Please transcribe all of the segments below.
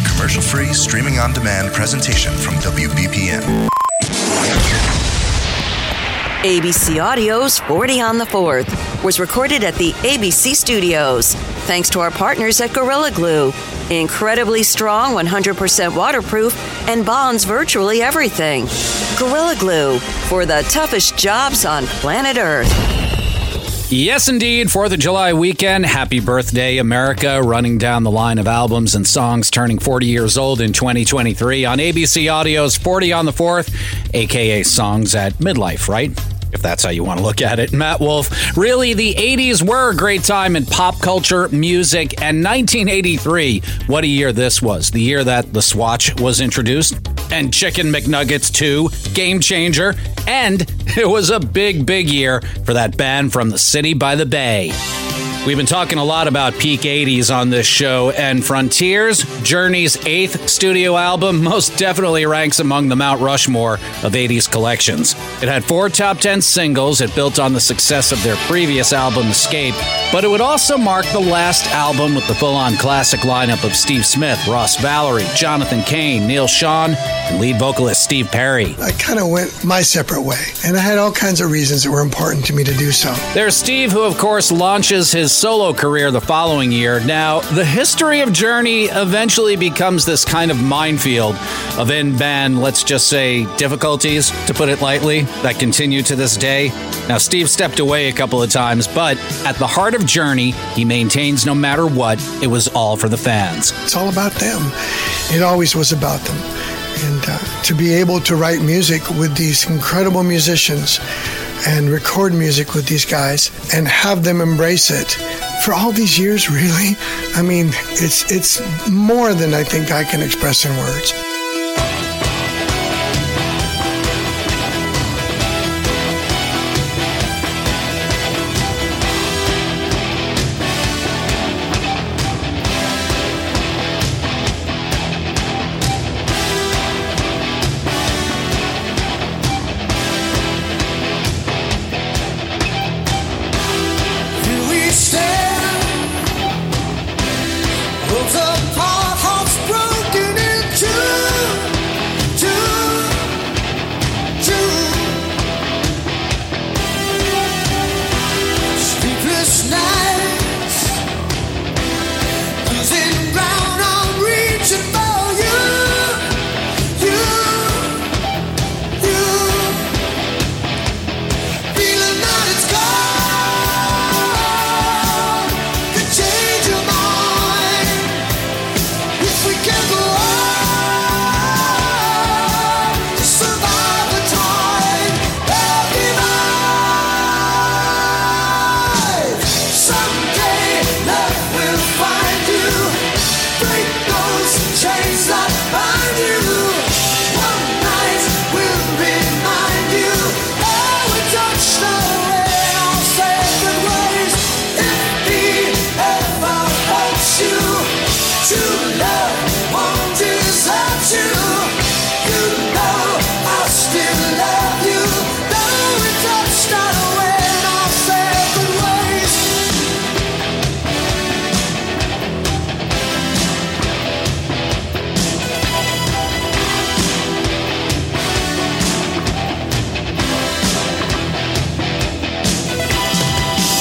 a commercial-free, streaming-on-demand presentation from WBPM. ABC Audio's 40 on the 4th was recorded at the ABC Studios, thanks to our partners at Gorilla Glue. Incredibly strong, 100% waterproof, and bonds virtually everything. Gorilla Glue, for the toughest jobs on planet Earth. Yes, indeed. 4th of July weekend. Happy birthday, America. Running down the line of albums and songs turning 40 years old in 2023 on ABC Audio's 40 on the 4th, a.k.a. songs at midlife, right? If that's how you want to look at it. Matt Wolf. Really, the 80s were a great time in pop culture, music, and 1983. What a year this was. The year that the Swatch was introduced. And Chicken McNuggets 2, Game Changer. And it was a big, big year for that band from the city by the bay. We've been talking a lot about peak 80s on this show, and Frontiers, Journey's 8th studio album, most definitely ranks among the Mount Rushmore of 80s collections. It had 4 top 10 singles. It built on the success of their previous album, Escape, but it would also mark the last album with the full-on classic lineup of Steve Smith, Ross Valerie, Jonathan Cain, Neil Schon, and lead vocalist Steve Perry. I kind of went my separate way, and I had all kinds of reasons that were important to me to do so. There's Steve, who of course launches his solo career the following year. Now, the history of Journey eventually becomes this kind of minefield of in-band, let's just say, difficulties, to put it lightly, that continue to this day. Now, Steve stepped away a couple of times, but at the heart of Journey, he maintains no matter what, it was all for the fans. It's all about them. It always was about them. And to be able to write music with these incredible musicians and record music with these guys and have them embrace it for all these years, really, I mean, it's more than I think I can express in words.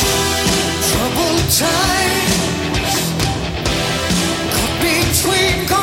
Times caught between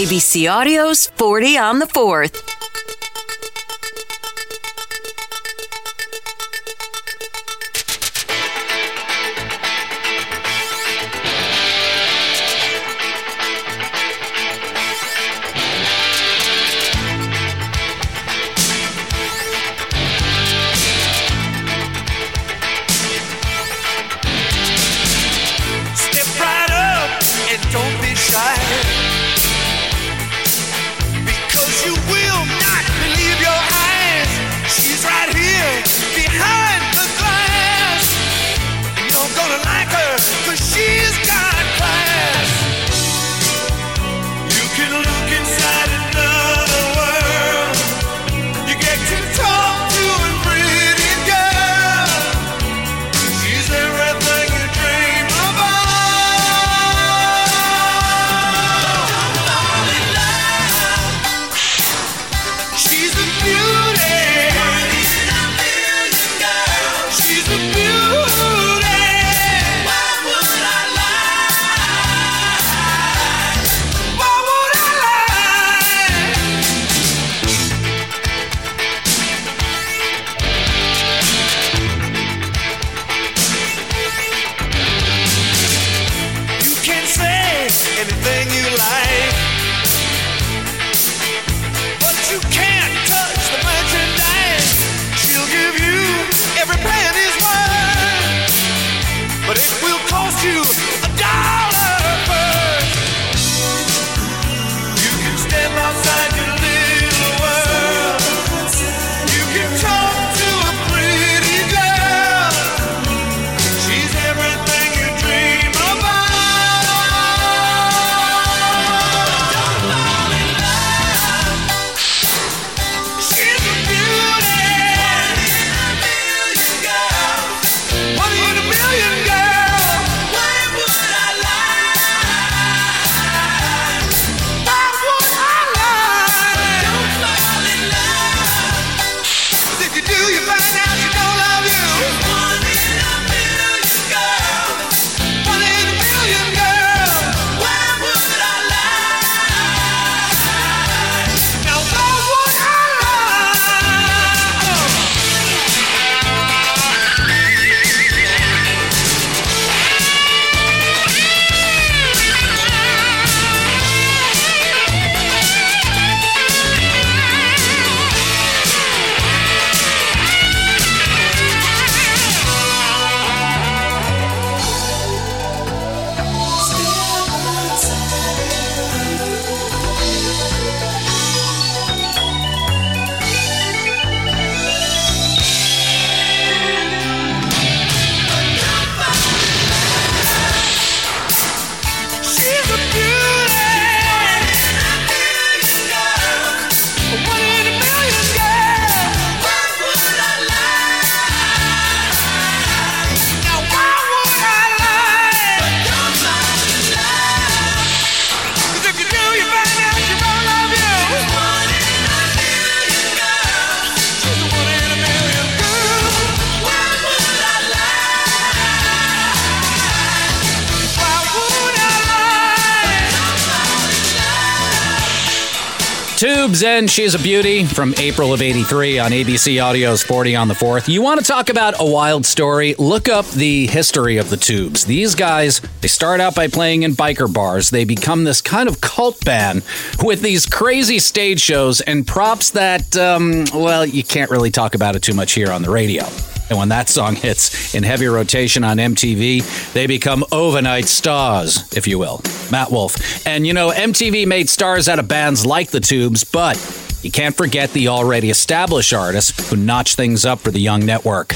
ABC Audio's 40 on the 4th. Don't be shy, because you will not believe your eyes. She's right here behind the glass. You're gonna like her, because she's got class. You can look inside another world. You get to talk to a pretty girl. She's everything you dream about. Anything you like, but you can't touch the merchandise. She'll give you every penny's worth, but it will cost you $1 first. You can step outside your little world. You can talk to a pretty girl. She's everything you dream about. Tubes and She's a Beauty from April of '83 on ABC Audio's 40 on the 4th. You want to talk about a wild story? Look up the history of the Tubes. These guys, they start out by playing in biker bars. They become this kind of cult band with these crazy stage shows and props that, well, you can't really talk about it too much here on the radio. And when that song hits in heavy rotation on MTV, they become overnight stars, if you will. Matt Wolf. And, you know, MTV made stars out of bands like the Tubes, but you can't forget the already established artists who notched things up for the young network.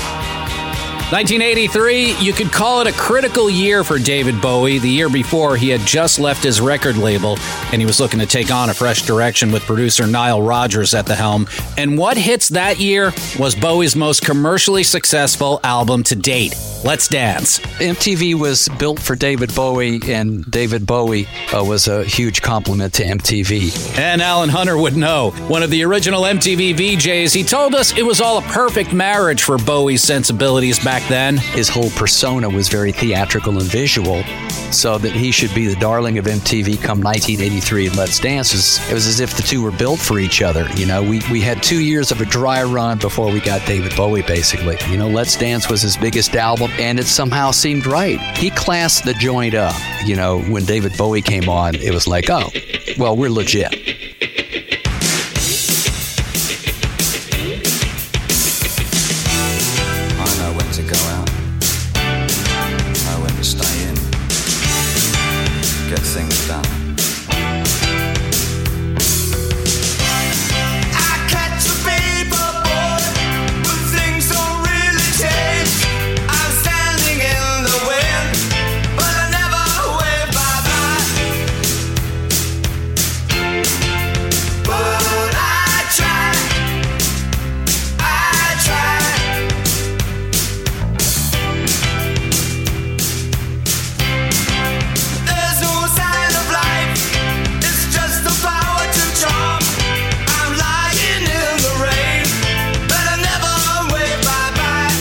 1983, you could call it a critical year for David Bowie. The year before, he had just left his record label, and he was looking to take on a fresh direction with producer Nile Rodgers at the helm. And what hits that year was Bowie's most commercially successful album to date, Let's Dance. MTV was built for David Bowie, and David Bowie was a huge compliment to MTV. And Alan Hunter would know. One of the original MTV VJs, he told us it was all a perfect marriage for Bowie's sensibilities back back then. His whole persona was very theatrical and visual, so that he should be the darling of MTV come 1983 and Let's Dance. It was as if the two were built for each other. You know, we had 2 years of a dry run before we got David Bowie, basically. You know, Let's Dance was his biggest album, and it somehow seemed right. He classed the joint up. You know, when David Bowie came on, it was like, oh, well, we're legit. I know when to go out, know when to stay in, get things done. I catch a paper boy when things don't really change. I'm standing in the wind, but I never wave bye-bye. But I try. There's no sign of life, it's just the power to charm. I'm lying in the rain, but I never wave bye-bye.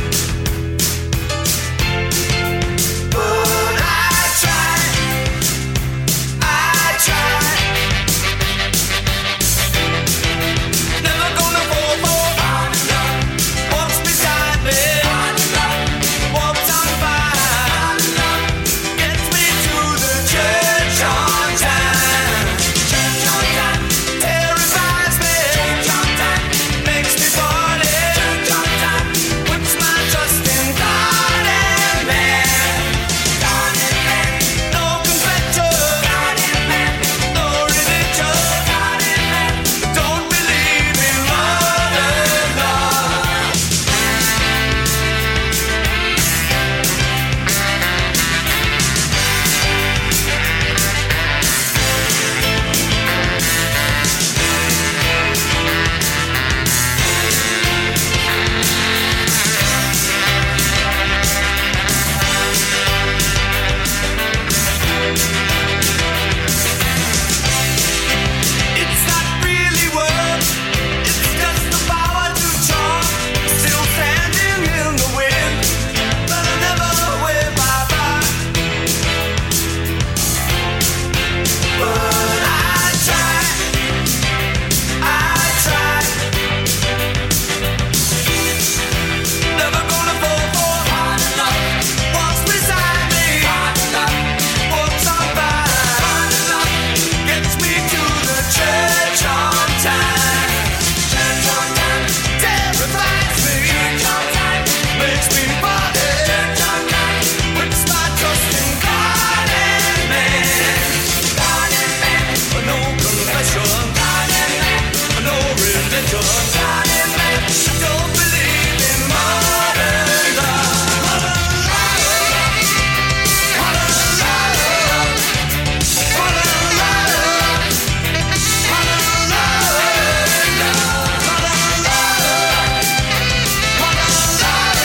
But I try. Never gonna fall for walks beside me, walks on by, gets me to the church on time. Terrifies me, makes me party, puts my trust in God and man. No confession, no religion, don't believe in modern love. It's not really work, it's just the power to charm. Still standing in the wind, but I never wave bye-bye. But I try. Never gonna fall for walks beside me, walks on by, gets me to the church on time. Terrifies me, makes me party, puts my trust in God and man. No confession, no religion, don't believe in modern love. Modern love, modern love, modern love, modern love, modern love, modern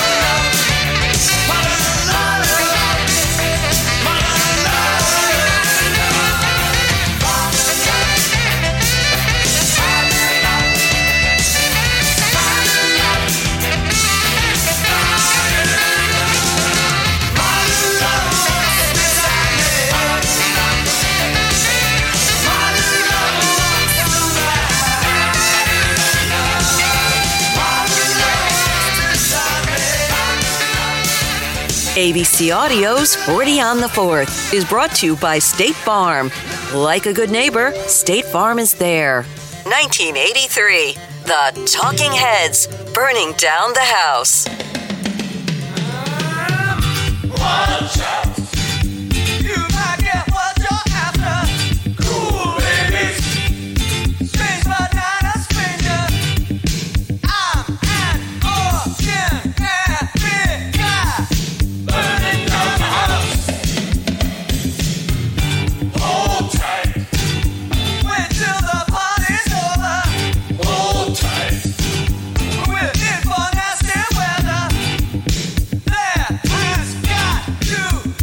ABC Audio's 40 on the 4th is brought to you by State Farm. Like a good neighbor, State Farm is there. 1983, The Talking Heads, Burning Down the House. Watch out. You might get what you're after. Cool babies. Strange but not a stranger. I'm an ordinary guy. Burning down the house. Hold tight. Wait till the party's over. Hold tight. We're in for nasty weather. There has got to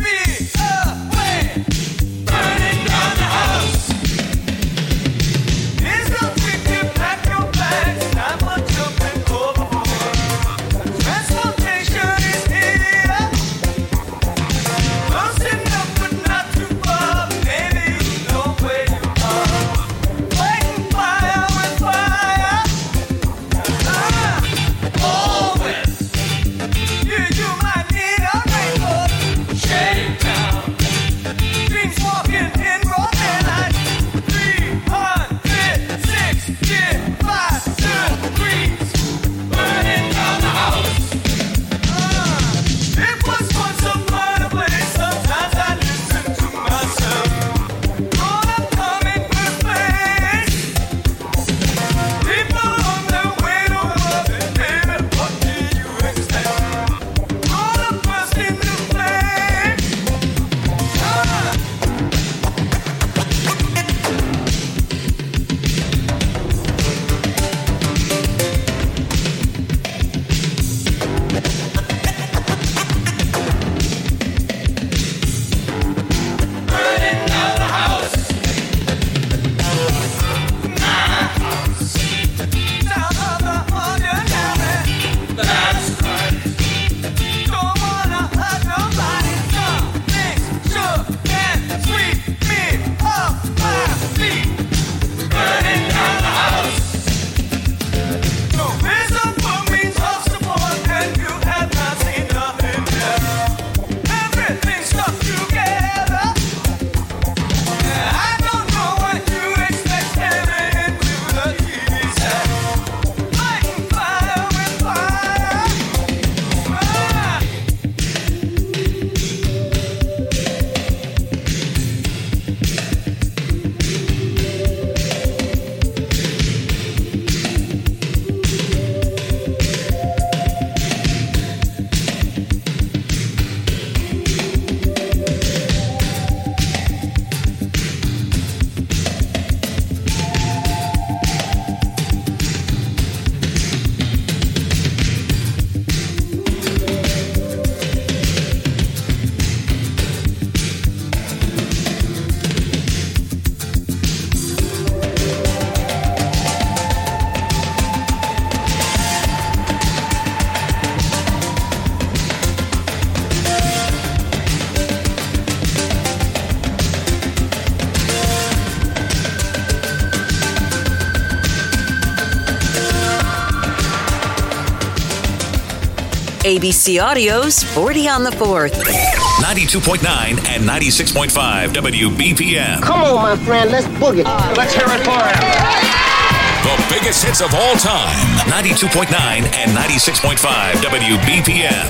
ABC Audio's 40 on the 4th. 92.9 and 96.5 WBPM. Come on, my friend, let's boogie. Let's hear it for him. The biggest hits of all time. 92.9 and 96.5 WBPM.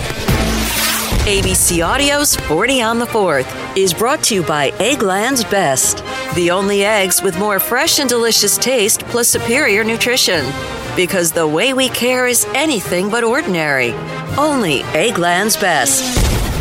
ABC Audio's 40 on the 4th is brought to you by Eggland's Best, the only eggs with more fresh and delicious taste plus superior nutrition. Because the way we care is anything but ordinary. Only Eggland's Best.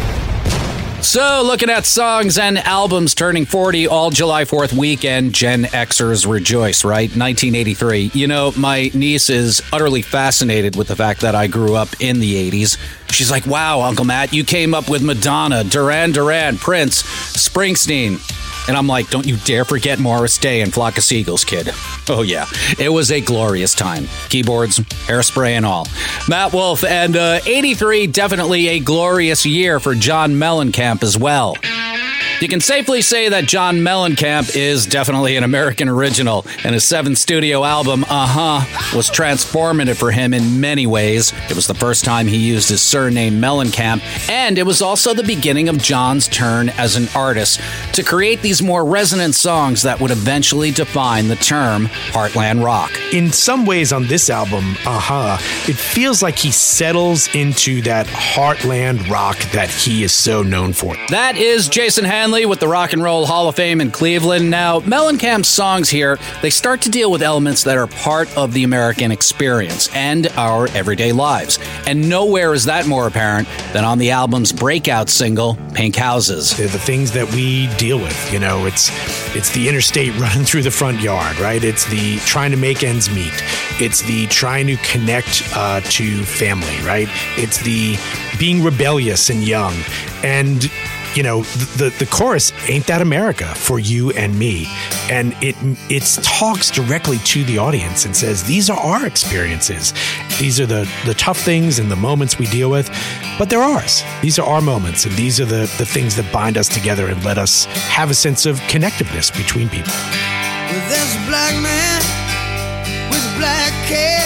So, looking at songs and albums turning 40 all July 4th weekend, Gen Xers rejoice, right? 1983. You know, my niece is utterly fascinated with the fact that I grew up in the 80s. She's like, wow, Uncle Matt, you came up with Madonna, Duran Duran, Prince, Springsteen. And I'm like, don't you dare forget Morris Day and Flock of Seagulls, kid. Oh, yeah. It was a glorious time. Keyboards, hairspray, and all. Matt Wolf, and 83, definitely a glorious year for John Mellencamp as well. You can safely say that John Mellencamp is definitely an American original, and his 7th studio album, was transformative for him in many ways. It was the first time he used his surname Mellencamp, and it was also the beginning of John's turn as an artist to create these more resonant songs that would eventually define the term Heartland Rock. In some ways on this album, it feels like he settles into that Heartland Rock that he is so known for. That is Jason Hanley with the Rock and Roll Hall of Fame in Cleveland. Now, Mellencamp's songs here, they start to deal with elements that are part of the American experience and our everyday lives. And nowhere is that more apparent than on the album's breakout single, Pink Houses. They're the things that we deal with. You know, it's the interstate running through the front yard, right? It's the trying to make ends meet. It's the trying to connect to family, right? It's the being rebellious and young. And you know, the chorus, Ain't That America, for you and me. And it talks directly to the audience and says, these are our experiences. These are the tough things and the moments we deal with, but they're ours. These are our moments, and these are the things that bind us together and let us have a sense of connectiveness between people. Well, there's a black man with a black cat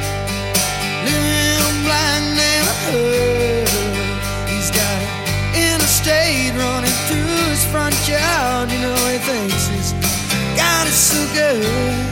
living in a black neighborhood. He's got an interstate running through his front yard. You know, he thinks he's got it so good.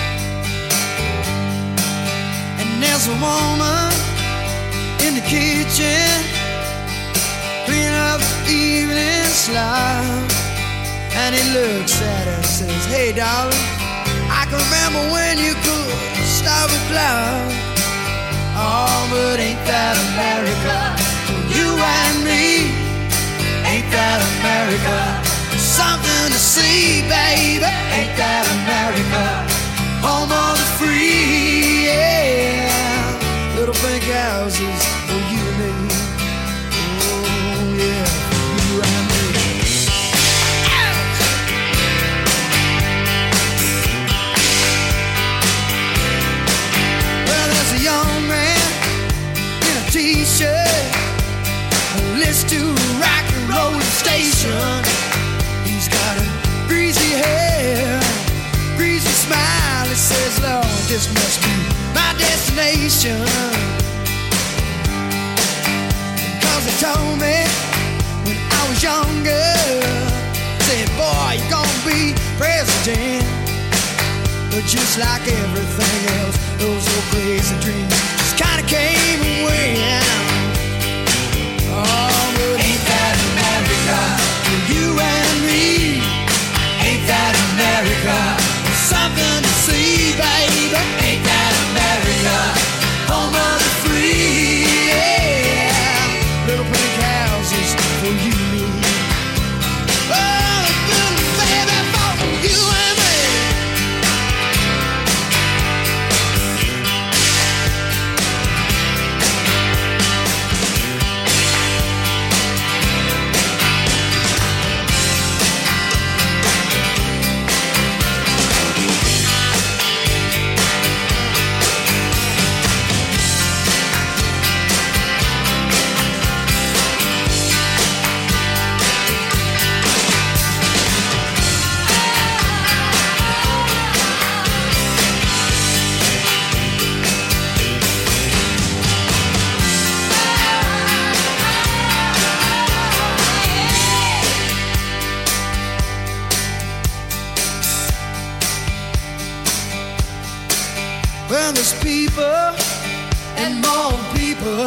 And there's a woman in the kitchen cleaning up the evening slop. And he looks at her and says, hey, darling, I can remember when you could stop a cloud. Oh, but ain't that America for you and me? Ain't that America? Something to see, baby. Ain't that America? Home of the free, yeah. Little pink houses for you and me. Oh, yeah, you and me. Young man in a t-shirt, list to a rock and roll station. He's got a greasy hair, greasy smile. He says, Lord, this must be my destination. Cause he told me when I was younger, said, boy, you're gonna be president. But just like everything else, those old crazy dreams just kinda came and went. Oh, but ain't that America for you and me? Ain't that America? Something to see, baby. Ain't that America? Home of the free, yeah. Little pink houses for you and me. Oh, little baby, for you and me. Well, there's people and more people.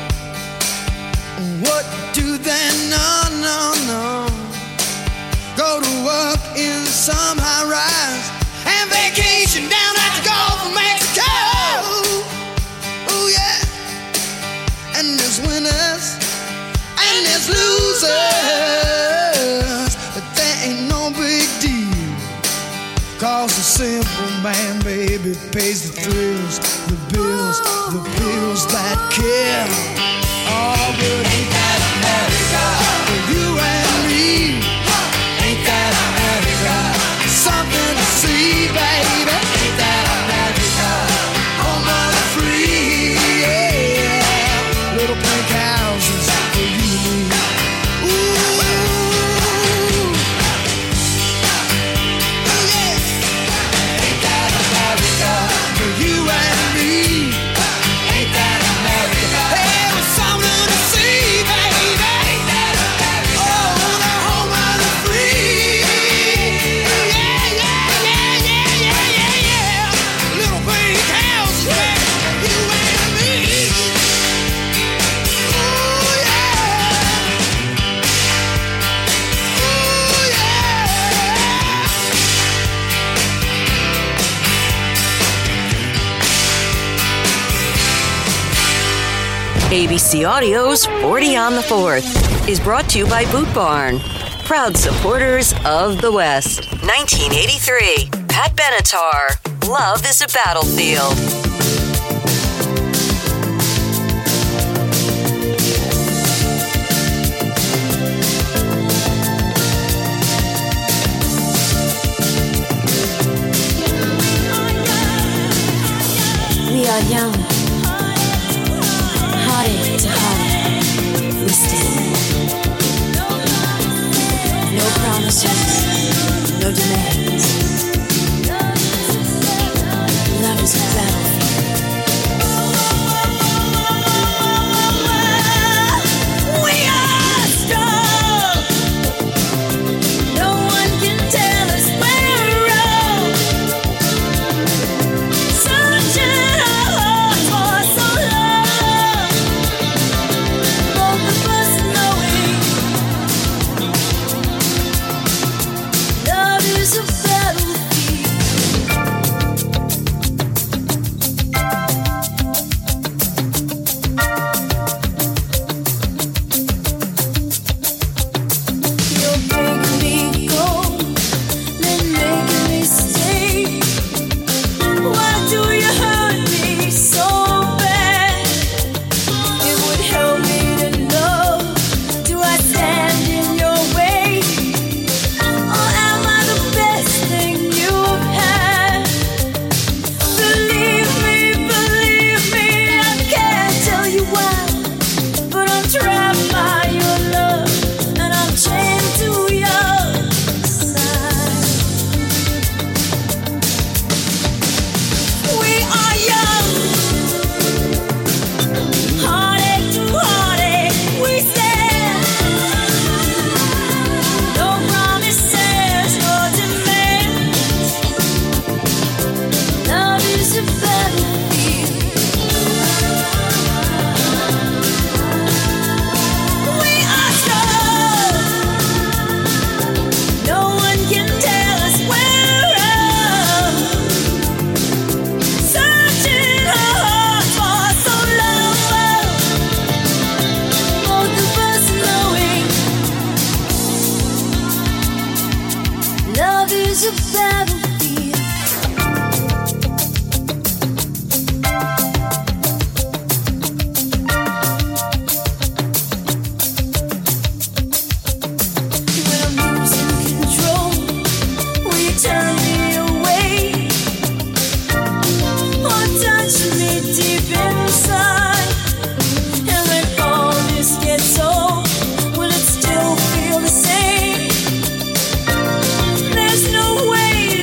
What do they know? Go to work in some high rise and vacation down at the Gulf of Mexico. Oh yeah. And there's winners and there's losers, but that ain't no big deal, 'cause the simple man, baby, pays the thrills, the bills that kill. Oh, but ain't that America for you and me? Ain't that America something to see, baby? Ain't that America home of the free? Yeah, little pink houses for you and me. Ooh, yeah. Ain't that America for you and me? Ain't that America? Hey, it was something to see, baby. Ain't that America? Oh, the home of the free. Yeah, yeah, yeah, yeah, yeah, yeah, yeah. Little pink houses, baby, you and me. Ooh, yeah. Ooh, yeah. ABC Audio's 40 on the 4th is brought to you by Boot Barn, proud supporters of the West. 1983, Pat Benatar, Love is a Battlefield. We are young, heartache to heartache, we stand. No promises, no demands. Love is a battlefield. We are strong. No one can tell us we're wrong. Searching our hearts for so long. Both of us knowing love is a battlefield. You're making me go, then making me stay. Why do you hurt me so bad? It would help me to know, do I stand in your way? Or am I the best thing you've had? Believe me, I can't tell you why, but I'm trapped by your love, and I'm chained to your side. We are young, heartache to heartache, we stand. No promises or demands. Love is a battlefield. We are strong. No one can tell us we're wrong. Searching our hearts for so long. Both of us knowing love is a battlefield. When I'm losing control, will you turn me away? Or touch me deep inside? And when all this gets old, will it still feel the same? There's no way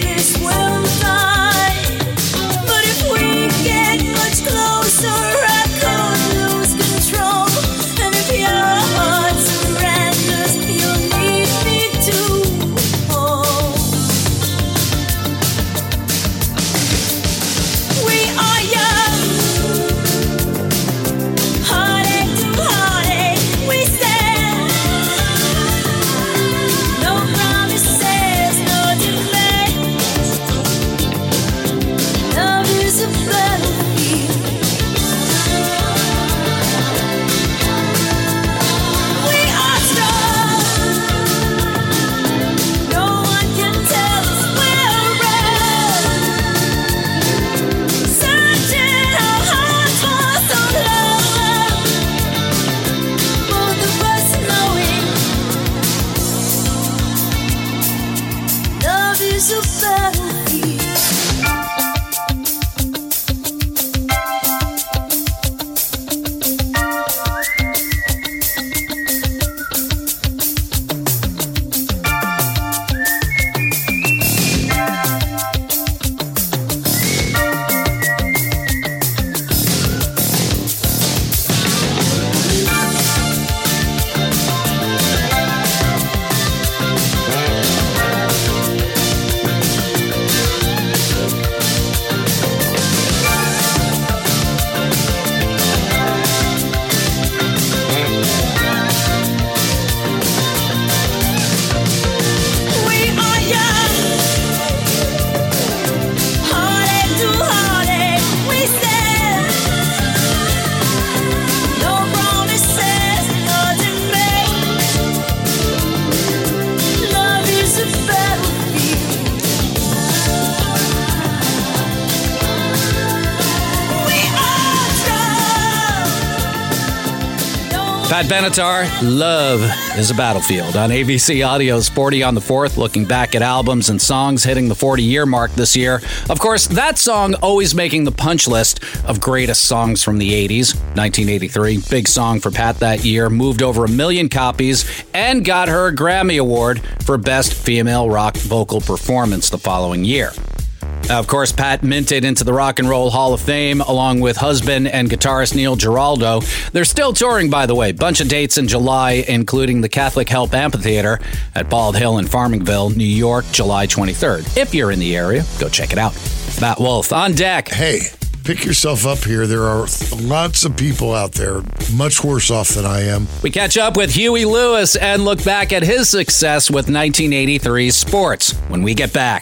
Pat Benatar, Love is a Battlefield on ABC Audio's 40 on the 4th, looking back at albums and songs hitting the 40-year mark this year. Of course, that song always making the punch list of greatest songs from the 80s. 1983, big song for Pat that year, moved over 1 million copies and got her a Grammy Award for Best Female Rock Vocal Performance the following year. Of course, Pat minted into the Rock and Roll Hall of Fame along with husband and guitarist Neil Giraldo. They're still touring, by the way. Bunch of dates in July, including the Catholic Help Amphitheater at Bald Hill in Farmingville, New York, July 23rd. If you're in the area, go check it out. Matt Wolf on deck. Hey, pick yourself up here. There are lots of people out there much worse off than I am. We catch up with Huey Lewis and look back at his success with 1983's Sports when we get back.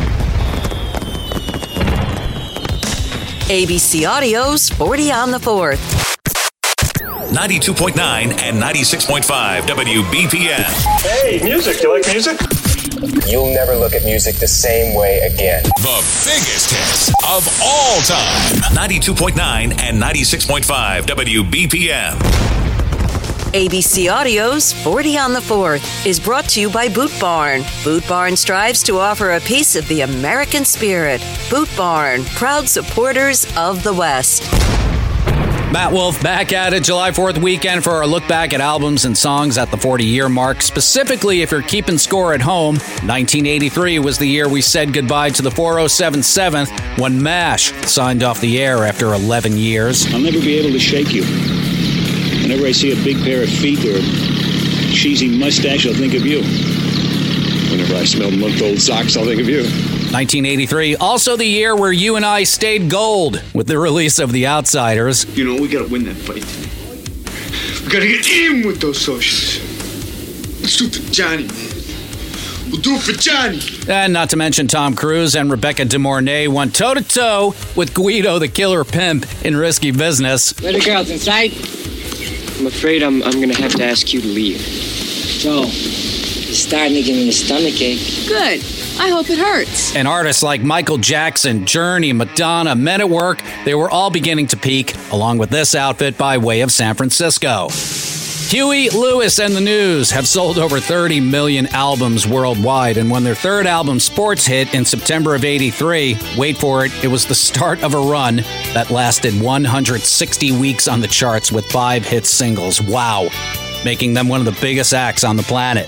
ABC Audio's 40 on the 4th. 92.9 and 96.5 WBPM. Hey, music. Do you like music? You'll never look at music the same way again. The biggest hits of all time. 92.9 and 96.5 WBPM. ABC Audio's 40 on the 4th is brought to you by Boot Barn. Boot Barn strives to offer a piece of the American spirit. Boot Barn, proud supporters of the West. Matt Wolf back at it July 4th weekend for our look back at albums and songs at the 40-year mark. Specifically, if you're keeping score at home, 1983 was the year we said goodbye to the 407 7th when MASH signed off the air after 11 years. I'll never be able to shake you. Whenever I see a big pair of feet or a cheesy mustache, I'll think of you. Whenever I smell month-old socks, I'll think of you. 1983, also the year where you and I stayed gold with the release of The Outsiders. You know, we gotta win that fight today. We gotta get in with those socialists. Let's do it for Johnny, man. We'll do it for Johnny. And not to mention Tom Cruise and Rebecca De Mornay went toe-to-toe with Guido the Killer Pimp in Risky Business. Where the girls inside? I'm afraid I'm going to have to ask you to leave. Joe, you're starting to give me a stomachache. Good. I hope it hurts. And artists like Michael Jackson, Journey, Madonna, Men at Work, they were all beginning to peak, along with this outfit by way of San Francisco. Huey Lewis and the News have sold over 30 million albums worldwide, and when their third album, Sports, hit in September of '83, wait for it, it was the start of a run that lasted 160 weeks on the charts with 5 hit singles. Wow. Making them one of the biggest acts on the planet.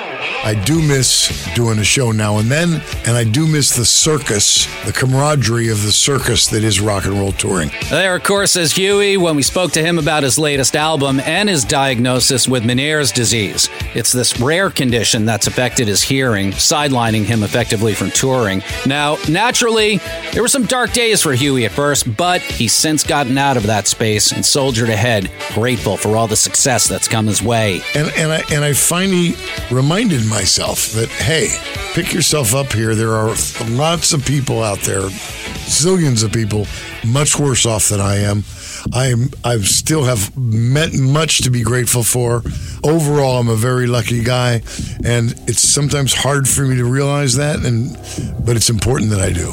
I do miss doing a show now and then, and I do miss the circus, the camaraderie of the circus that is rock and roll touring. There, of course, is Huey when we spoke to him about his latest album and his diagnosis with Meniere's disease. It's this rare condition that's affected his hearing, sidelining him effectively from touring. Now, naturally, there were some dark days for Huey at first, but he's since gotten out of that space and soldiered ahead, grateful for all the success that's come his way. And I finally reminded myself that, hey, pick yourself up here. There are lots of people out there, zillions of people, much worse off than I am. I still have met much to be grateful for. Overall, I'm a very lucky guy, and it's sometimes hard for me to realize that, but it's important that I do.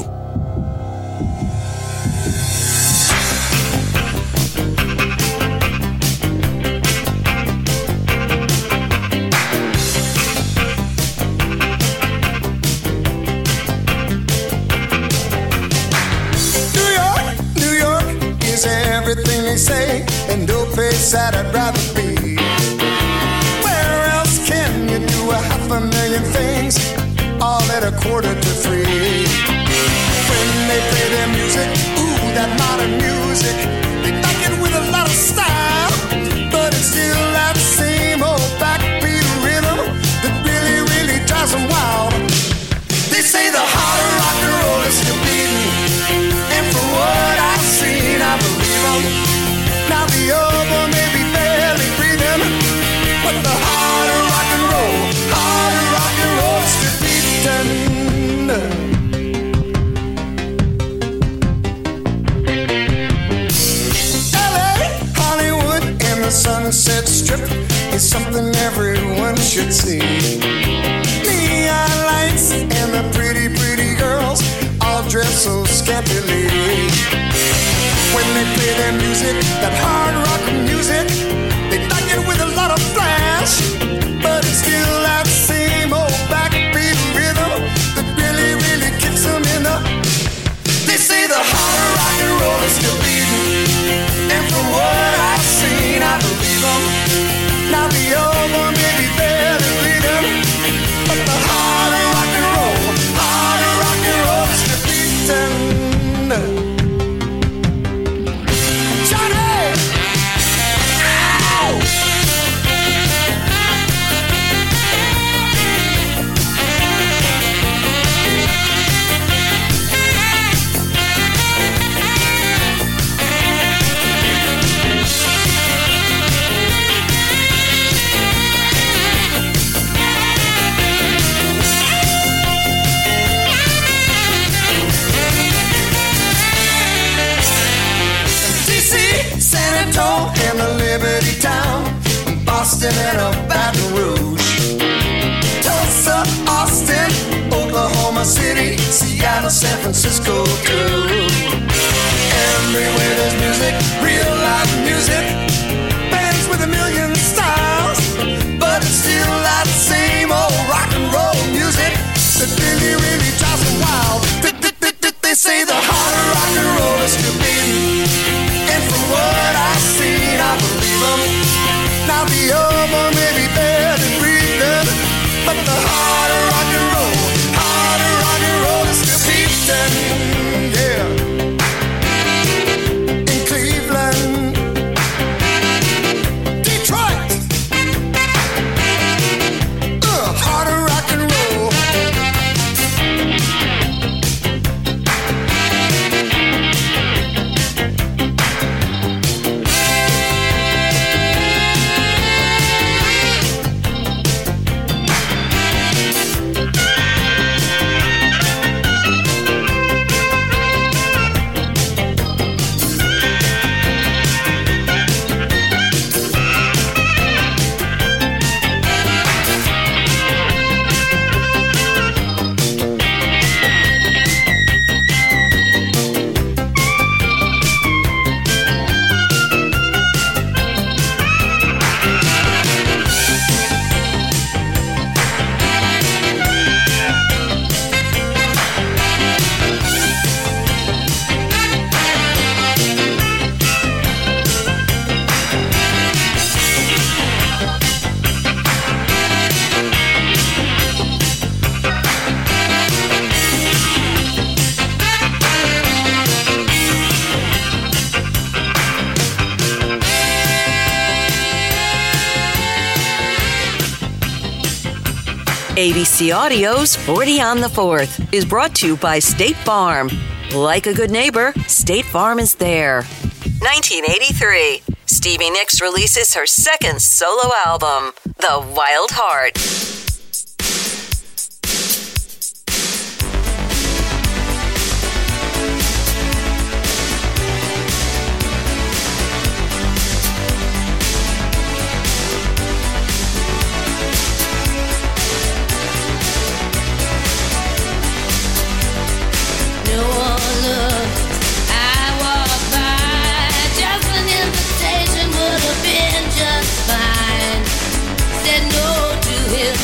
Everything they say, and no place that I'd rather be. Where else can you do 500,000 things, all at $2:45? When they play their music, ooh, that modern music, they back it with a lot of style, but it's still that same old backbeat rhythm that really, really drives them wild. They say the heart of rock and roll is still beating, and for what I've seen, I believe now the other may be barely breathing, but the heart of rock and roll is still beating. LA, Hollywood, and the Sunset Strip is something everyone should see. Neon lights and the pretty, pretty girls all dressed so scantily. When they play their music, that hard rock music, they back it with dirty town, Boston and a Baton Rouge, Tulsa, Austin, Oklahoma City, Seattle, San Francisco too. Everywhere there's music, real life music, bands with a million styles, but it's still that same old rock and roll music that really, really drives them wild. They say the heart of rock and roll is still beating, and from what I've seen, I believe them. Now the elbow may be dead and breathing, but the heart of rock and roll is still beating, yeah. In Cleveland, Detroit, heart of rock and roll. ABC Audio's 40 on the 4th is brought to you by State Farm. Like a good neighbor, State Farm is there. 1983, Stevie Nicks releases her second solo album, The Wild Heart. Just fine. Said no to his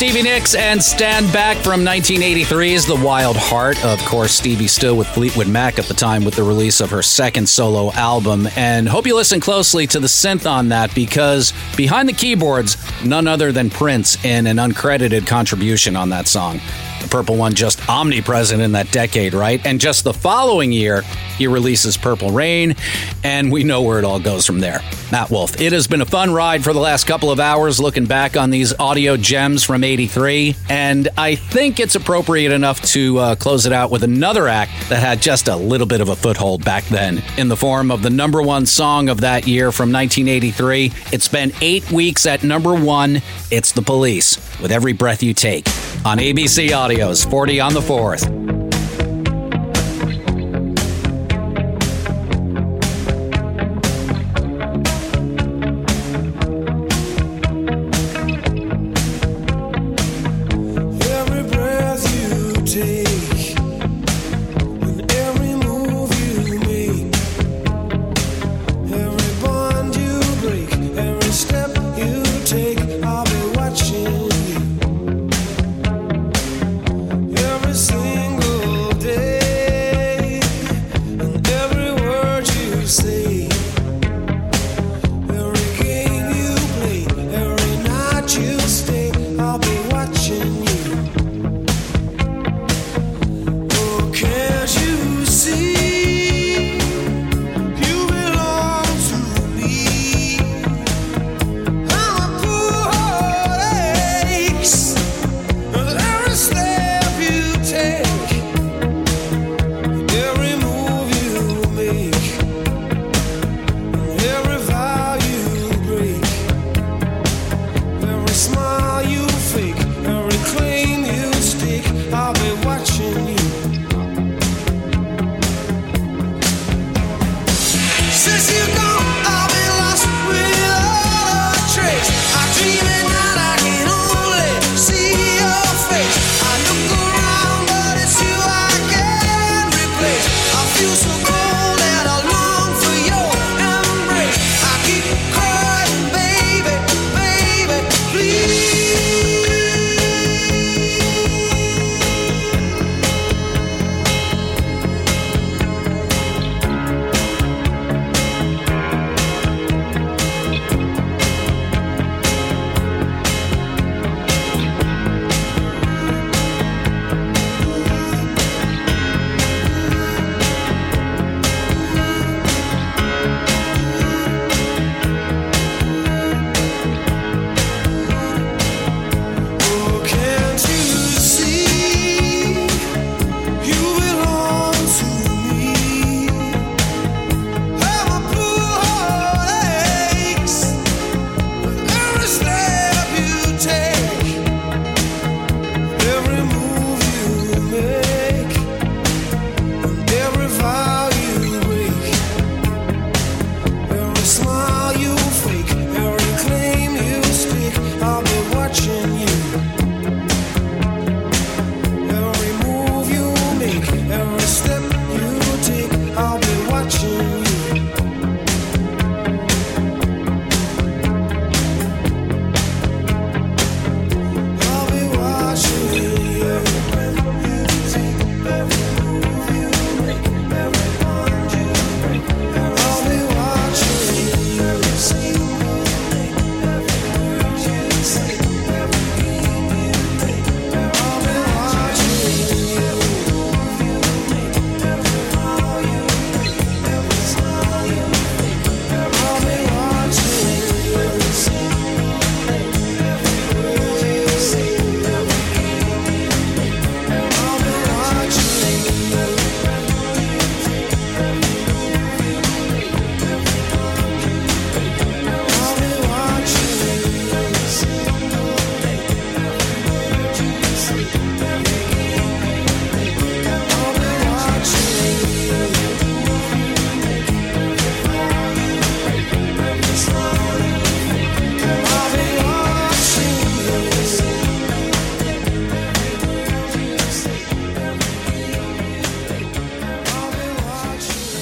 Stevie Nicks and Stand Back from 1983's The Wild Heart. Of course, Stevie still with Fleetwood Mac at the time with the release of her second solo album. And hope you listen closely to the synth on that, because behind the keyboards, none other than Prince in an uncredited contribution on that song. The Purple One just omnipresent in that decade, right? And just the following year, he releases Purple Rain, and we know where it all goes from there. Matt Wolf, it has been a fun ride for the last couple of hours looking back on these audio gems from 83, and I think it's appropriate enough to close it out with another act that had just a little bit of a foothold back then in the form of the number one song of that year from 1983. It's been 8 weeks at number one. It's The Police with Every Breath You Take on ABC Audio's 40 on the 4th.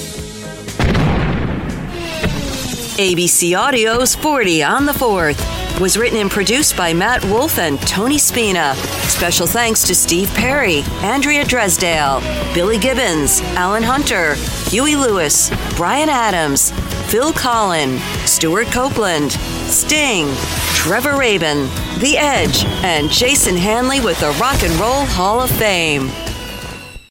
ABC Audio's 40 on the 4th, was written and produced by Matt Wolf and Tony Spina. Special thanks to Steve Perry, Andrea Dresdale, Billy Gibbons, Alan Hunter, Huey Lewis, Brian Adams, Phil Collin, Stuart Copeland, Sting, Trevor Rabin, The Edge, and Jason Hanley with the Rock and Roll Hall of Fame.